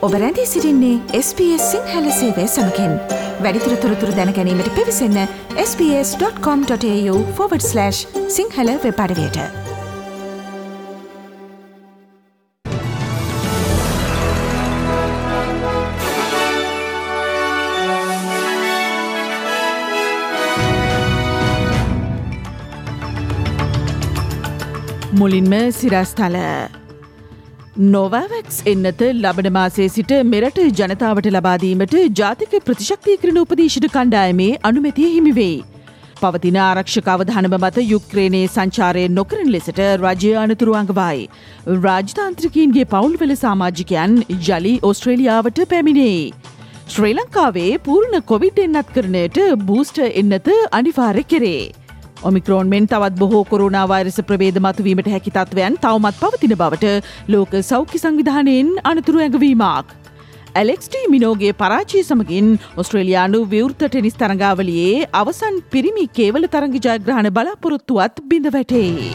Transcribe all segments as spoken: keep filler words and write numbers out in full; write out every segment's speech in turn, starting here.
ඔබ රැඳී සිටින්නේ එස් බී එස් සිංහල සේවය සමගින්. වැඩිදුර තොරතුරු දැන ගැනීමට පිවිසන්න S B S dot com dot A U forward slash Sinhala web අඩවියට. මුලින්ම සිරස්තල නොවාවැක්ස් එන්නත ලබන මාසයේ සිට මෙරට ජනතාවට ලබාදීමට ජාතික ප්‍රතිශක්තිකරණ උපදේශක කණ්ඩායමේ අනුමැතිය හිමිවෙයි. පවතින ආරක්ෂක අවධානම මත යුක්‍රේනයේ සංචාරය නොකරන ලෙසට රජය අනතුරු අඟවයි. රාජතාන්ත්‍රිකයින්ගේ පවුල්වල සමාජිකයන් යළි ඕස්ට්‍රේලියාවට පැමිණෙයි. ශ්‍රී ලංකාවේ පූර්ණ කොවිඩ් එන්නත් කරණයට බූස්ටර් එන්නත අනිවාර්ය කෙරේ. ඔමික්‍රෝන් මෙන් තවත් බොහෝ කොරෝනා වෛරස ප්‍රවේද මතුවීමට හැකි තත්ත්වයන් තවමත් පවතින බවට ලෝක සෞඛ්‍ය සංවිධානයෙන් අනතුරු ඇඟවීමක්. ඇලෙක්ස් ටී මිනෝගේ පරාජය සමගින් ඔස්ට්‍රේලියානු විවෘත ටෙනිස් තරඟාවලියේ අවසන් පිරිමි කේවල තරඟ ජයග්‍රහණ බලාපොරොත්තුවත් බිඳ වැටේ.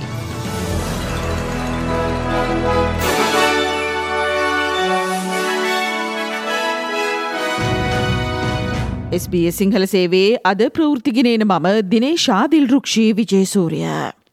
එස් බී එස් සිංහල සේවයේ අද ප්‍රවෘත්තිගෙනන මම දිනේශා දිල්රුක්ෂී විජේසූරිය.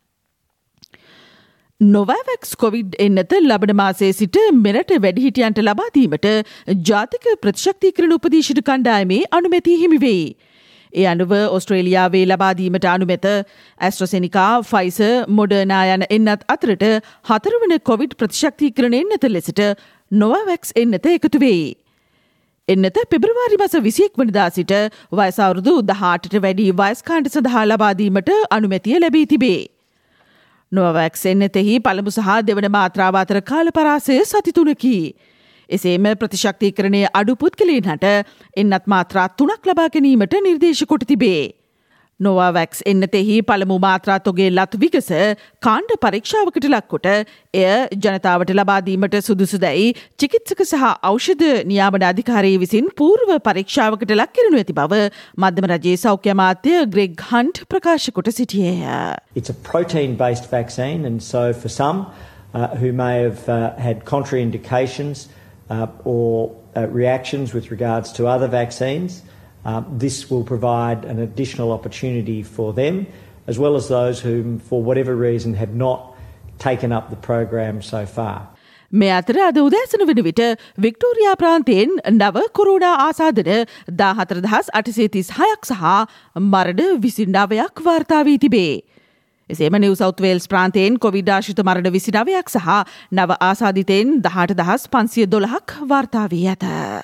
නොවාවැක්ස් කොවිඩ් එන්නත ලබන මාසයේ සිට මෙරට වැඩිහිටියන්ට ලබාදීමට ජාතික ප්‍රතිශක්තිකරණ උපදේශක කණ්ඩායමේ අනුමැතිය හිමිවෙයි. ඒ අනුව ඔස්ට්‍රේලියාවේ ලබාදීමට අනුමැත ඇස්ට්‍රසෙනිකා, ෆයිසර්, මොඩර්නා යන එන්නත් අතරට හතරවන කොවිඩ් ප්‍රතිශක්තිකරණ එන්නත ලෙසට නොවාවැක්ස් එන්නත එකතු වෙයි. එන්නත පෙබරවාරි මාස විසිඑක වනදා සිට වයස අවුරුදු දහඅටට වැඩි වයස්කාන්ට සඳහා ලබාදීමට අනුමැතිය ලැබී තිබේ. නොවාවැක්ස් එන්නතෙහි පළමු සහ දෙවන මාත්‍රාව අතර කාල පරාසය සති තුනකි. එසේම ප්‍රතිශක්තිකරණය අඩු පුද්ගලයන්ට එන්නත් මාත්‍රා තුනක් ලබා ගැනීමට නිර්දේශ කොට තිබේ. නොවාවැක්ස් එන්නතෙහි පළමු මාත්‍රා තොගේ ලත් විගස කාණ්ඩ පරීක්ෂාවකට ලක්කොට එය ජනතාවට ලබාදීමට සුදුසුදැයි චිකිත්සක සහ ඖෂධ නියාමන අධිකාරිය විසින් පූර්ව පරීක්ෂාවකට ලක් කරනු ඇති බව මධ්‍යම රජයේ සෞඛ්‍ය අමාත්‍ය ග්‍රෙග් හන්ට් ප්‍රකාශ කොට සිටියේය. It's a protein-based vaccine, and so for some uh, who may have uh, had contraindications uh, or uh, reactions with regards to other vaccines, Um, this will provide an additional opportunity for them, as well as those who, for whatever reason, have not taken up the program so far. මේ අතර අද උදෑසන වන විට Victoria ප්‍රාන්තයෙන් නව corona ආසාදන දාහතර දහස් අටසිය තිස් හයක් සහ මරණ විසිනවයක් වාර්තා වී තිබේ. එසේම නිව් සවුත් වේල්ස් ප්‍රාන්තයෙන් කොවිඩ් ආශ්‍රිත මරණ විසිනවයක් සහ නව ආසාදිතයෙන් දහඅට දහස් පන්සිය දොළහක් වාර්තා වී ඇත.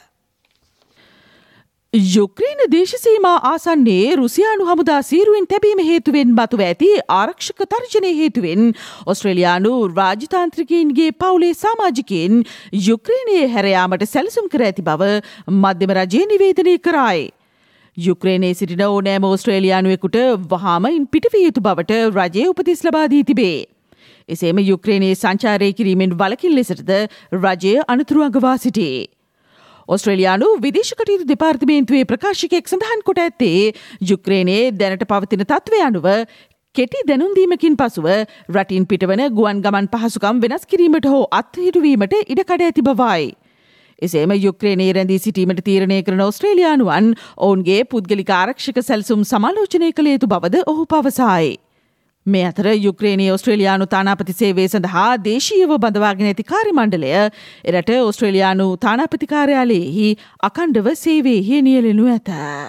යුක්‍රේන දේශසීමා ආසන්නයේ රුසියානු හමුදා සීරුවෙන් තැබීම හේතුවෙන් මතුව ඇති ආරක්ෂක තර්ජනය හේතුවෙන් ඔස්ට්‍රේලියානු රාජතාන්ත්‍රිකයින්ගේ පවුලේ සමාජිකයින් යුක්‍රේනයේ හැරයාමට සැලසුම් කර ඇති බව මධ්‍යම රජය නිවේදනය කරයි. යුක්‍රේනයේ සිටින ඕනෑම ඔස්ට්‍රේලියානුවෙකුට වහාම ඉන් පිටවිය යුතු බවට රජය උපදෙස් ලබා දී තිබේ. එසේම යුක්‍රේනයේ සංචාරය කිරීමෙන් වළකින ලෙසටද රජය අනතුරු අඟවා සිටේ. ඔස්ට්‍රේලියානු විදේශ කටයුතු දෙපාර්තමේන්තුවේ ප්‍රකාශකයෙක් සඳහන් කොට ඇත්තේ යුක්‍රේනයේ දැනට පවතින තත්ත්වය අනුව කෙටි දැනුම් දීමකින් පසුව රටින් පිටවන ගුවන් ගමන් පහසුකම් වෙනස් කිරීමට හෝ අත්හිටුවීමට ඉඩකඩ ඇති බවයි. එසේම යුක්‍රේනයේ රැඳී සිටීමට තීරණය කරන ඔස්ට්‍රේලියානුවන් ඔවුන්ගේ පුද්ගලික ආරක්ෂක සැලසුම් සමාලෝචනය කළ යුතු බවද ඔහු පවසයි. මේ අතර යුක්‍රේනයේ ඔස්ට්‍රේලියානු තානාපති සේවය සඳහා දේශීයව බඳවාගෙන ඇති කාර්ය මණ්ඩලය එරට ඔස්ට්‍රේලියානු තානාපති කාර්යාලයෙහි අඛණ්ඩව සේවයෙහි නියැලෙනු ඇත.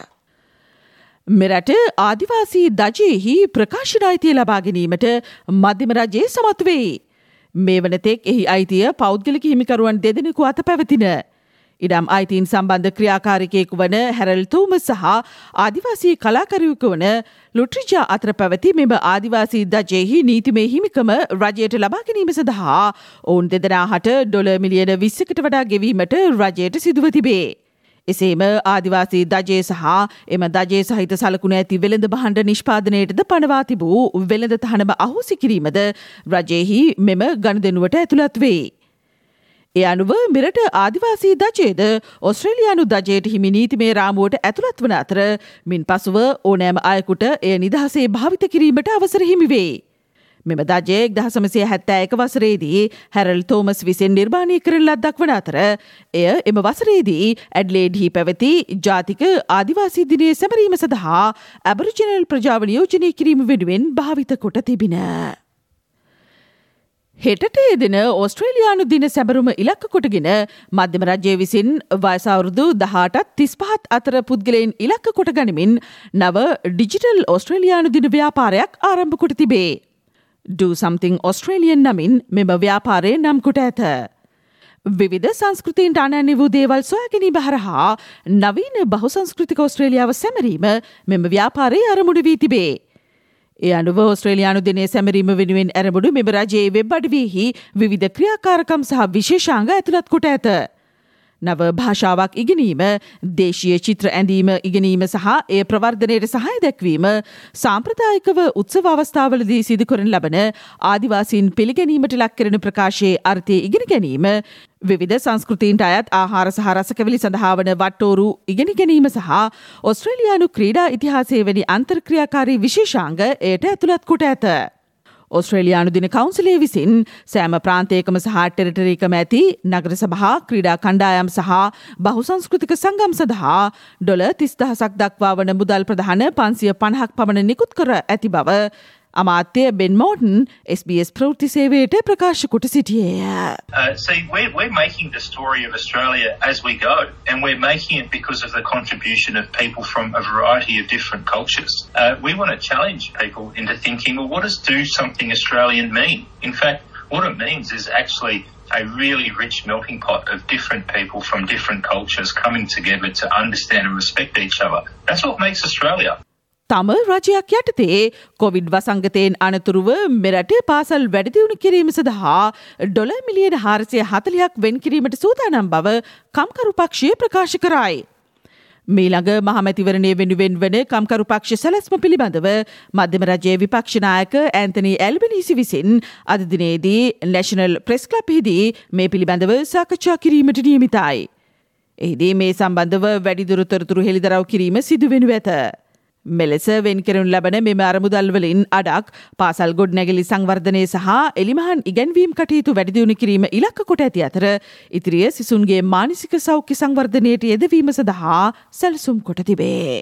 මෙරට ආදිවාසී දජයෙහි ප්‍රකාශන අයිතිය ලබා ගැනීමට මධ්‍යම රජය සමත් වෙයි. මේ වනතෙක් එහි අයිතිය පෞද්ගලික හිමිකරුවන් දෙදෙනෙකු අත පැවතින. ඉඩම් අයිතීන් සම්බන්ධ ක්‍රියාකාරිකයෙකු වන හැරල් තෝමස් සහ ආදිවාසී කලාකරුවෙකු වන ලුට්‍රිජා අතර පැවති මෙම ආදිවාසී දජයෙහි නීතිමය හිමිකම රජයට ලබා ගැනීම සඳහා ඔවුන් දෙදෙනාට ඩොලර් මිලියන විස්සකට වඩා ගෙවීමට රජයට සිදුව තිබේ. එසේම ආදිවාසී දජය සහ එම දජය සහිත සලකුණ ඇති වෙළඳ භාණ්ඩ නිෂ්පාදනයටද පනවා තිබූ වෙළඳ තහනම අහෝසි කිරීමද රජයෙහි මෙම ගනුදෙනුවට ඇතුළත් වේ. ඒ අනුව මෙරට ආදිවාසී දජයද ඔස්ට්‍රේලියානු දජයට හිමි නීතිමය රාමුවට ඇතුළත් වන අතර මින් පසුව ඕනෑම අයෙකුට එය නිදහසේ භාවිත කිරීමට අවසර හිමි වේ. මෙම දජය එක්දහස් නවසිය හැත්තෑ එක වසරේදී හැරල් තෝමස් විසින් නිර්මාණය කරන ලද්දක් වන අතර එය එම වසරේදී ඇඩ්ලේඩ්හි පැවති ජාතික ආදිවාසී දිනය සැමරීම සඳහා ඇබරිජිනල් ප්‍රජාව නියෝජනය කිරීම වෙනුවෙන් භාවිත කොට තිබින. හෙටට යෙදෙන ඕස්ට්‍රේලියානු දින සැබරුම ඉලක්ක කොටගෙන මධ්‍යම රජය විසින් වයස අවුරුදු දහඅටත් තිස්පහත් අතර පුද්ගලයන් ඉලක්ක කොට ගනිමින් නව ඩිජිටල් ඕස්ට්‍රේලියානු දින ව්‍යාපාරයක් ආරම්භ කොට තිබේ. Do Something Australian නමින් මෙම ව්‍යාපාරය නම් කොට ඇත. විවිධ සංස්කෘතීන්ට අනන්‍ය වූ දේවල් සොයා ගැනීම හරහා නවීන බහුසංස්කෘතික ඕස්ට්‍රේලියාව සැමරීම මෙම ව්‍යාපාරයේ අරමුණ වී තිබේ. ඒ අනුව ඕස්ට්‍රේලියානු දිනය සැමරීම වෙනුවෙන් ඇරඹුණු මෙම රජයේ වෙබ් අඩවියෙහි විවිධ ක්‍රියාකාරකම් සහ විශේෂාංග ඇතුළත් කොට ඇත. නව භාෂාවක් ඉගෙනීම, දේශීය චිත්‍ර ඇඳීම ඉගෙනීම සහ එය ප්‍රවර්ධනයට සහය දැක්වීම, සාම්ප්‍රදායිකව උත්සව අවස්ථාවලදී සිදු කරන ලබන ආදිවාසීන් පිළිගැනීමට ලක් කරන ප්‍රකාශයේ අර්ථය ඉගෙන ගැනීම, විවිධ සංස්කෘතීන්ට අයත් ආහාර සහ රසකැවිලි සඳහා වන වට්ටෝරු ඉගෙන ගැනීම සහ ඔස්ට්‍රේලියානු ක්‍රීඩා ඉතිහාසයේ වැනි අන්තර්ක්‍රියාකාරී විශේෂාංග එයට ඇතුළත් කොට ඇත. ඔස්ට්‍රේලියානු දින කවුන්සිලය විසින් සෑම ප්‍රාන්තයකම සහ ටෙරිටරිකම ඇති නගර සභා ක්‍රීඩා කණ්ඩායම් සහ බහුසංස්කෘතික සංගම් සඳහා ඩොලර් තිස් දහසක් දක්වා වන මුදල් ප්‍රධාන පන්සිය පණහක් පමණ නිකුත් කර ඇති බව අමාත්‍ය බෙන් මෝටන් S B S ප්‍රවෘත්ති සේවයට ප්‍රකාශ කොට සිටියේය. Uh, see, we're, we're making the story of Australia as we go, and we're making it because of the contribution of people from a variety of different cultures. Uh, we want to challenge people into thinking, well, what does do something Australian mean? In fact, what it means is actually a really rich melting pot of different people from different cultures coming together to understand and respect each other. That's what makes Australia. තම රජයක් යටතේ Covid වසංගතයෙන් අනතුරුව මෙරට පාසල් වැඩිදියුණු කිරීම සඳහා dollar මිලියන හාරසිය හතළිහක් වෙන් කිරීමට සූදානම් බව කම්කරු පක්ෂය ප්‍රකාශ කරයි. මීළඟ මහමැතිවරණය වෙනුවෙන් වන කම්කරු පක්ෂ සැලැස්ම පිළිබඳව මධ්‍යම රජයේ විපක්ෂ නායක ඇන්තනි ඇල්බනීසි විසින් අද දිනේදී නැෂනල් ප්‍රෙස් ක්ලබ්ෙහිදී මේ පිළිබඳව සාකච්ඡා කිරීමට නියමිතයි. එහිදී මේ සම්බන්ධව වැඩිදුර තොරතුරු හෙළිදරව් කිරීම සිදු වෙනු ඇත. මෙලෙස වෙන් කරනු ලබන මෙම අරමුදල් වලින් අඩක් පාසල් ගොඩනැගිලි සංවර්ධනය සහ එලිමහන් ඉගැන්වීම් කටයුතු වැඩිදියුණු කිරීම ඉලක්ක කොට ඇති අතර ඉතිරිය සිසුන්ගේ මානසික සෞඛ්‍ය සංවර්ධනයට යෙදවීම සඳහා සැලසුම් කොට තිබේ.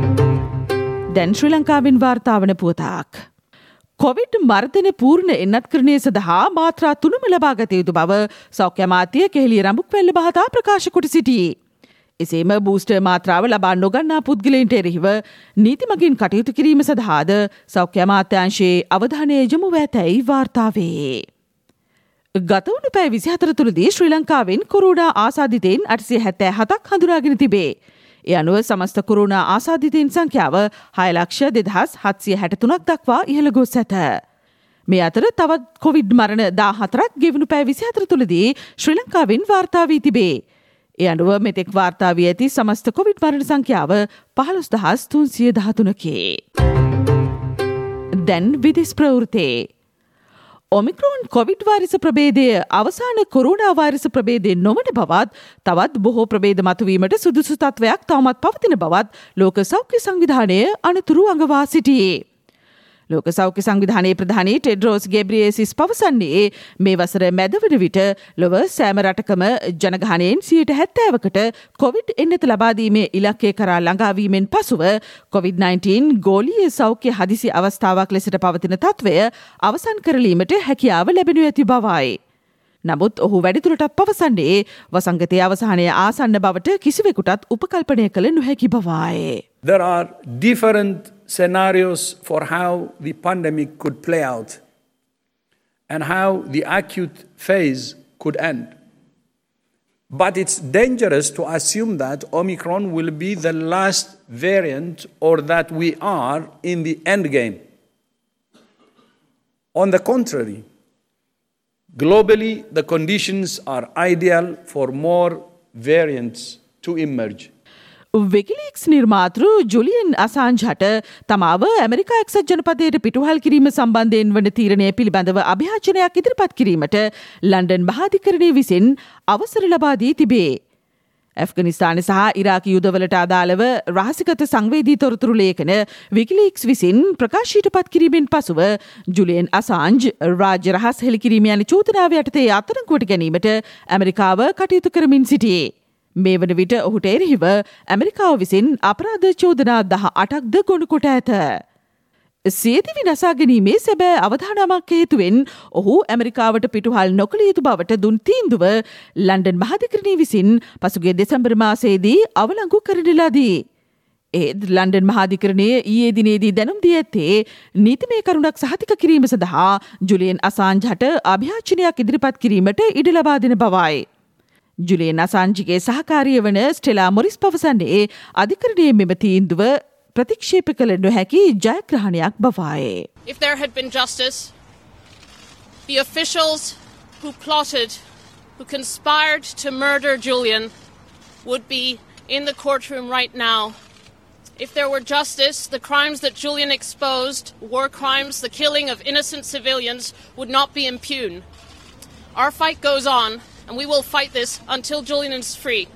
දැන් ශ්‍රී ලංකාවෙන් වාර්තා වන පුවතක්. කොවිඩ් මර්ධන පූර්ණ එන්නත්කරණය සඳහා මාත්‍රා තුනම ලබා ගත යුතු බව සෞඛ්‍ය අමාත්‍ය කෙහෙලිය රඹුක්වැල්ල මහතා ප්‍රකාශ කොට සිටියේ. එසේම බූස්ටර් මාත්‍රාව ලබා නොගන්නා පුද්ගලයන්ට එරෙහිව නීති මගින් කටයුතු කිරීම සඳහාද සෞඛ්‍ය අමාත්‍යාංශයේ අවධානය යොමු වී ඇතැයි වාර්තා වේ. ගත වුණු පැය විසිහතර තුළදී ශ්‍රී ලංකාවෙන් කොරෝනා ආසාදිතයින් අටසිය හැත්තෑ හතක් හඳුනාගෙන තිබේ. ඒ අනුව සමස්ත කොරෝනා ආසාදිතයින් සංඛ්‍යාව හය ලක්ෂ දෙදහස් හත්සිය හැටතුනක් දක්වා ඉහළ ගොස් ඇත. මේ අතර තවත් කොවිඩ් මරණ දාහතරක් ගෙවුණු පැය විසිහතර තුළදී ශ්‍රී ලංකාවෙන් වාර්තා වී තිබේ. ඒ අනුව මෙතෙක් වාර්තා වී ඇති සමස්ත කොවිඩ් මරණ සංඛ්‍යාව පහළොස් දහස් තුන්සිය දහතුනකි. දැන් විදෙස් ප්‍රවෘත්ති. ඔමික්‍රෝන් කොවිඩ් වෛරස ප්‍රභේදය අවසාන කොරෝනා වෛරස ප්‍රභේදය නොවන බවත් තවත් බොහෝ ප්‍රභේද මතුවීමට සුදුසු තත්වයක් තවමත් පවතින බවත් ලෝක සෞඛ්‍ය සංවිධානය අනතුරු අඟවා සිටියේ. ලෝක සෞඛ්‍ය සංවිධානයේ ප්‍රධානී ටෙඩ්රෝස් ගෙබ්‍රියේසිස් පවසන්නේ මේ වසර මැද වන විට ලොව සෑම රටකම ජනගහනයෙන් සියයට හැත්තෑවකට කොවිඩ් එන්නත ලබා දීමේ ඉලක්කය කරා ළඟාවීමෙන් පසුව කොවිඩ් නයින්ටීන් ගෝලීය සෞඛ්‍ය හදිසි අවස්ථාවක් ලෙසට පවතින තත්වය අවසන් කරලීමට හැකියාව ලැබෙනු ඇති බවයි. නමුත් ඔහු වැඩිදුරටත් පවසන්නේ වසංගතයේ අවසානය ආසන්න බවට කිසිවෙකුටත් උපකල්පනය කළ නොහැකි බවයි. There are different scenarios for how the pandemic could play out and how the acute phase could end. But it's dangerous to assume that Omicron will be the last variant or that we are in the end game. On the contrary, globally, the conditions are ideal for more variants to emerge. WikiLeaks නිර්මාතෘ Julian අසාන්ජ්ට තමාව ඇමරිකා එක්සත් ජනපදයට පිටුහල් කිරීම සම්බන්ධයෙන් වන තීරණය පිළිබඳව අභියාචනයක් ඉදිරිපත් කිරීමට ලන්ඩන් මහාධිකරණය විසින් අවසර ලබා දී තිබේ. ඇෆ්ගනිස්තාන සහ ඉරාක යුදවලට අදාළව රහසිගත සංවේදී තොරතුරු ලේඛන විකිලීක්ස් විසින් ප්‍රකාශයට පත් කිරීමෙන් පසුව ජුලියන් අසාන්ජ් රාජ්‍ය රහස් හෙළිකිරීම යන චෝදනාව යටතේ අත්අඩංගුවට ගැනීමට ඇමරිකාව කටයුතු කරමින් සිටියේ. මේ වන විට ඔහුට එරෙහිව ඇමරිකාව විසින් අපරාධ චෝදනා දහ අටක්ද ගොනු කොට ඇත. සියදිවි නසා ගැනීමේ සැබෑ අවධානමක් හේතුවෙන් ඔහු ඇමරිකාවට පිටුහල් නොකළ යුතු බවට දුන් තීන්දුව ලන්ඩන් මහාධිකරණය විසින් පසුගිය දෙසැම්බර් මාසයේදී අවලංගු කරන ලදී. ඒත් ලන්ඩන් මහාධිකරණය ඊයේ දිනේදී දැනුම් දී ඇත්තේ නීතිමය කරුණක් සහතික කිරීම සඳහා ජුලියන් අසාන්ජ්ට අභියාචනයක් ඉදිරිපත් කිරීමට ඉඩ ලබා දෙන බවයි. ජුලියන් අසාන්ජ්ගේ සහකාරිය වන ස්ටෙලා මොරිස් පවසන්නේ අධිකරණයේ මෙම තීන්දුව ප්‍රතික්ෂේප කළ නොහැකි ජයග්‍රහණයක් බවයි. If there had been justice, the officials who plotted, who conspired to murder Julian would be in the courtroom right now. If there were justice, the crimes that Julian exposed, war crimes, the killing of innocent civilians, would not be impugned. Our fight goes on, and we will fight this until Julian is free.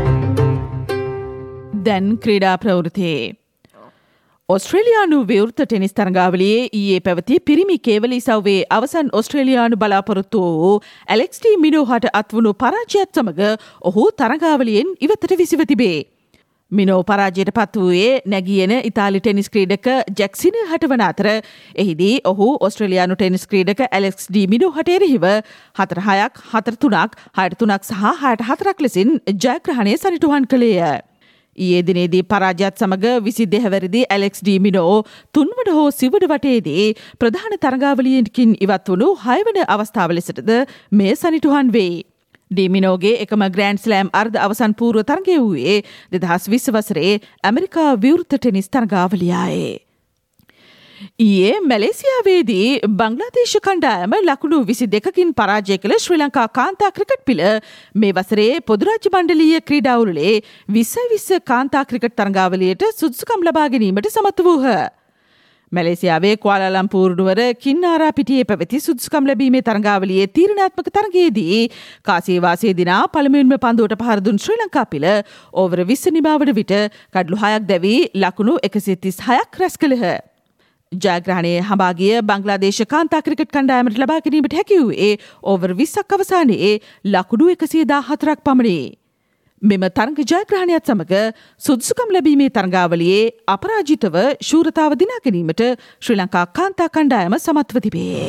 දැන් ක්‍රීඩා ප්‍රවෘත්ති. ඔස්ට්‍රේලියානු විවෘත tennis තරගාවලියේ ඊයේ පැවති පිරිමි කේවලි සව්වේ අවසන් ඔස්ට්‍රේලියානු බලාපොරොත්තු වූ ඇලෙක්ස් ඩී මිනෝහට අත්වුණු පරාජයත් සමග ඔහු තරගාවලියෙන් ඉවතට විසිව තිබේ. මිනෝ පරාජයට පත් වූයේ නැගියන ඉතාලි ටෙනිස් ක්‍රීඩක ජැක්සින හට වන අතර එහිදී ඔහු ඔස්ට්‍රේලියානු ටෙනිස් ක්‍රීඩක ඇලෙක්ස් ඩී මිනෝහට එරෙහිව හතර හයක් හතර තුනක් හයට තුනක් සහ හයට හතරක් ලෙසින් ජයග්‍රහණය සනිටුහන් කළේය. ඊයේ දිනේදී පරාජයත් සමග විසි දෙහැවැරිදි ඇලෙක්ස් ඩී මිනෝ තුන්වන හෝ සිවන වටේදී ප්‍රධාන තරගාවලියකින් ඉවත් වුණු හයවන අවස්ථාව ලෙසටද මේ සනිටුහන් වෙයි. ඩී මිනෝගේ එකම ග්‍රෑන්ඩ් ස්ලෑම් අර්ධ අවසන් පූර්ව තරගය වූයේ දෙදහස් විස්ස වසරේ ඇමරිකා විවෘත ටෙනිස් තරගාවලියායේ. ඊයේ මැලේසියාවේදී බංග්ලාදේශ කණ්ඩායම ලකුණු විසි දෙකකින් පරාජය කළ ශ්‍රී ලංකා කාන්තා ක්‍රිකට් පිළ මේ වසරේ පොදුරාජ්‍ය මණ්ඩලීය ක්‍රීඩා උළෙලේ විස්සයි විස්ස කාන්තා ක්‍රිකට් තරගාවලියට සුදුසුකම් ලබා ගැනීමට සමත් වූහ. මැලේසියාවේ කුවාලාලම්පූර් නුවර කින්නාරා පිටියේ පැවති සුදුසුකම් ලැබීමේ තරගාවලියේ තීරණාත්මක තරගයේදී කාසියවාසයේ දිනා පළමුවෙන්ම පන්දුවට පහර දුන් ශ්‍රී ලංකා පිළ ඕවර විස්ස නිමාවන විට කඩලු හයක් දැවී ලකුණු එකසිය තිස් හයක් රැස් කළහ. ජයග්‍රහණයේ හඹාගිය බංග්ලාදේශ කාන්තා ක්‍රිකට් කණ්ඩායමට ලබා ගැනීමට හැකි වූයේ ඕවර් විස්සක් අවසානයේ ලකුණු එකසිය දාහතරක් පමණි. මෙම තරග ජයග්‍රහණයත් සමග සුදුසුකම් ලැබීමේ තරගාවලියේ අපරාජිතව ශූරතාව දිනා ගැනීමට ශ්‍රී ලංකා කාන්තා කණ්ඩායම සමත්ව තිබේ.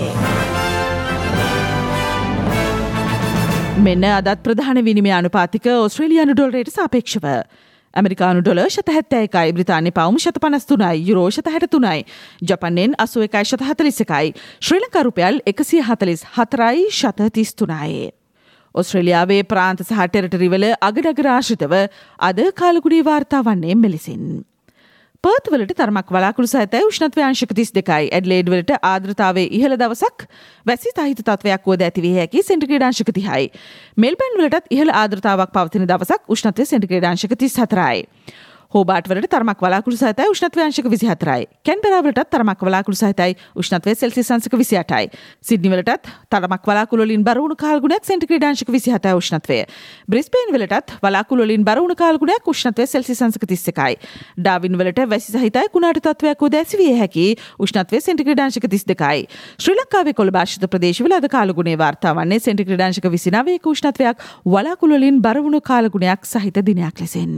මෙන්න අදත් ප්‍රධාන විනිමය අනුපාතික ඔස්ට්‍රේලියානු ඩොලරයට සාපේක්ෂව ඇමරිකානු ඩොලර් ශත හැත්තෑ එකයි, බ්‍රිතාන්‍ය පවුම් ශත පනස් තුනයි, යුරෝ ශත හැට තුනයි, ජපන්නෙන් අසූ එකයි ශත හතළිස් එකයි, ශ්‍රී ලංකා රුපියල් එකසිය හතළිස් හතරයි ශත තිස් තුනයි. ඔස්ට්‍රේලියාවේ ප්‍රාන්ත සහ ටෙරිටරි වල අගඩගර ආශ්‍රිතව අද කාලගුණී වාර්තා වන්නේ මෙලෙසින්. පර්ත් වලට තරමක් වලාකුළු සහිතයි, උෂ්ණත්වය අංශක තිස් දෙකයි. ඇඩ්ලේඩ් වලට ආර්ද්‍රතාවයේ ඉහළ දවසක්, වැසි සහිත තත්වයක් වුවද ඇති විය හැකි, සෙන්ටිග්‍රේඩ් අංශක තිහයි. මෙල්බර්න් වලටත් ඉහළ ආර්ද්‍රතාවක් පවතින දවසක්, උෂ්ණත්වය සෙන්ටිග්‍රේඩ් අංශක තිස් හතරයි. හෝබාට් වලට තරමක් වලාකුළු සහිතයි, උෂ්ණත්වය අංශක විසි හතරයි. කැන්බරා වලටත් තරමක් වලාකුළු සහිතයි, උෂ්ණත්වය සෙල්සියස් අංශක විසි අටයි. සිඩ්නි වලටත් තරමක් වලාකුළු වලින් බර වුණු කාලගුණයක්, සෙන්ටිග්‍රේඩ් අංශක විසි හතයි උෂ්ණත්වය. බ්‍රිස්බේන් වලටත් වලාකුළු වලින් බර වුණු කාලගුණයක්, උෂ්ණත්වය සෙල්සියස් අංශක තිස් එකයි. ඩාවින් වලට වැසි සහිතයි, කුණාටු තත්වයක් වුවද ඇති විය හැකි, උෂ්ණත්වය සෙන්ටිග්‍රේඩ් අංශක තිස් දෙකයි. ශ්‍රී ලංකාවේ කොළඹ ආශ්‍රිත ප්‍රදේශවල අද කාලගුණයේ වාර්තා වන්නේ සෙන්ටිග්‍රේඩ් අංශක විසි නවයක උෂ්ණත්වයක්, වලාකුළු වලින් බර වුණු කාලගුණයක් සහිත දිනයක් ලෙසින්.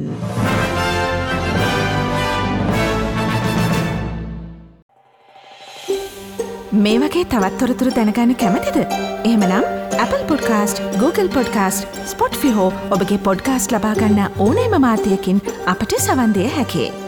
මේ වගේ තවත් තොරතුරු දැනගන්න කැමතිද? එහෙමනම් Apple Podcast, Google Podcast, Spotify හෝ ඔබගේ පොඩ්කාස්ට් ලබා ගන්න ඕනෑම මාධ්‍යයකින් අපට සවන් දෙන්න හැකියි.